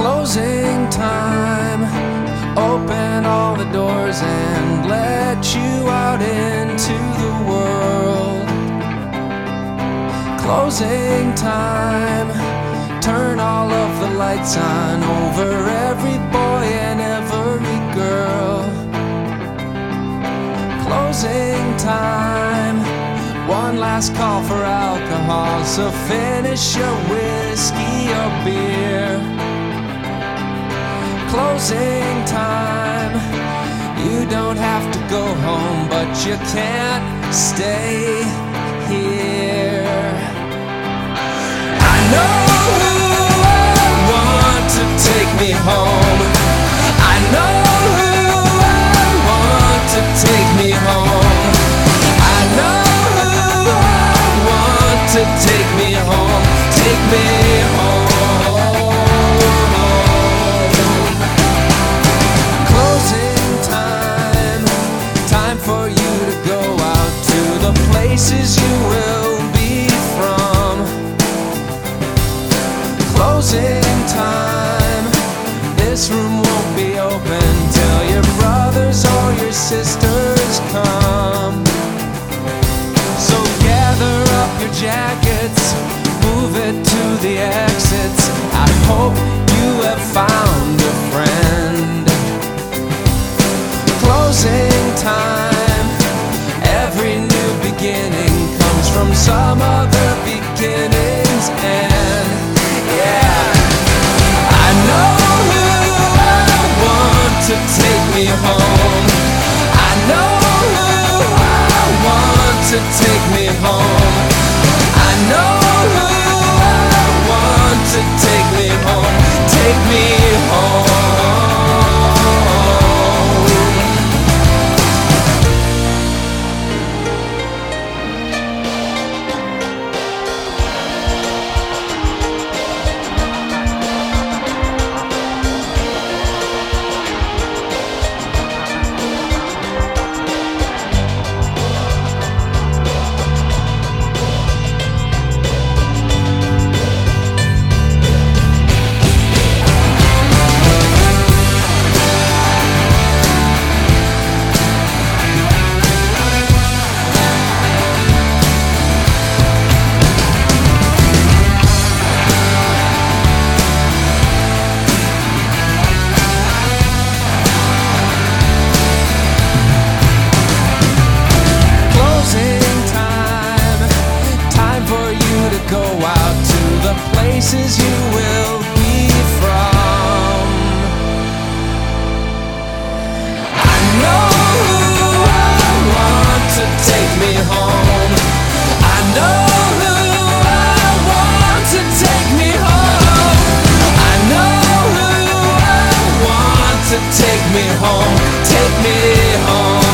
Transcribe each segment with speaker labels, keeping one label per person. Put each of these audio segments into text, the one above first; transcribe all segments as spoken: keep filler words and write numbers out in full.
Speaker 1: Closing time. Open all the doors and let you out into the world. Closing time. Turn all of the lights on over every boy and every girl. Closing time. One last call for alcohol, so finish your whiskey or beer. Closing time. You don't have to go home, but you can't stay here. I know who I want to take me home. I know who I want to take me home. I know who I want to take me home. Take me home. Places you will be from. Closing time. This room won't be open till your brothers or your sisters come. So gather up your jackets, move it to the exits. I hope you have found a friend. Closing time. Every new beginning comes from some other beginning's end. Yeah, I know who I want to take me home. I know who I want to take me home. I know who I want to take me home. Take me home. Places you will be from. I know who I want to take me home. I know who I want to take me home. I know who I want to take me home. Take me home.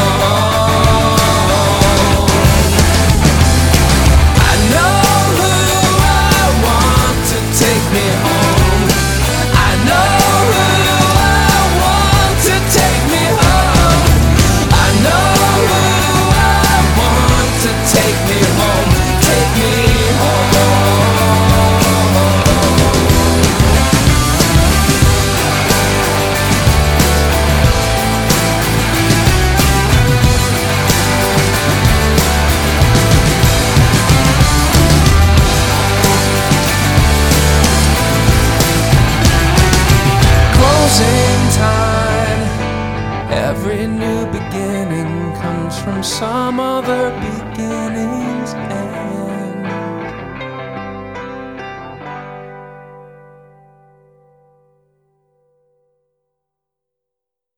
Speaker 1: Every new beginning comes from some other beginning's end.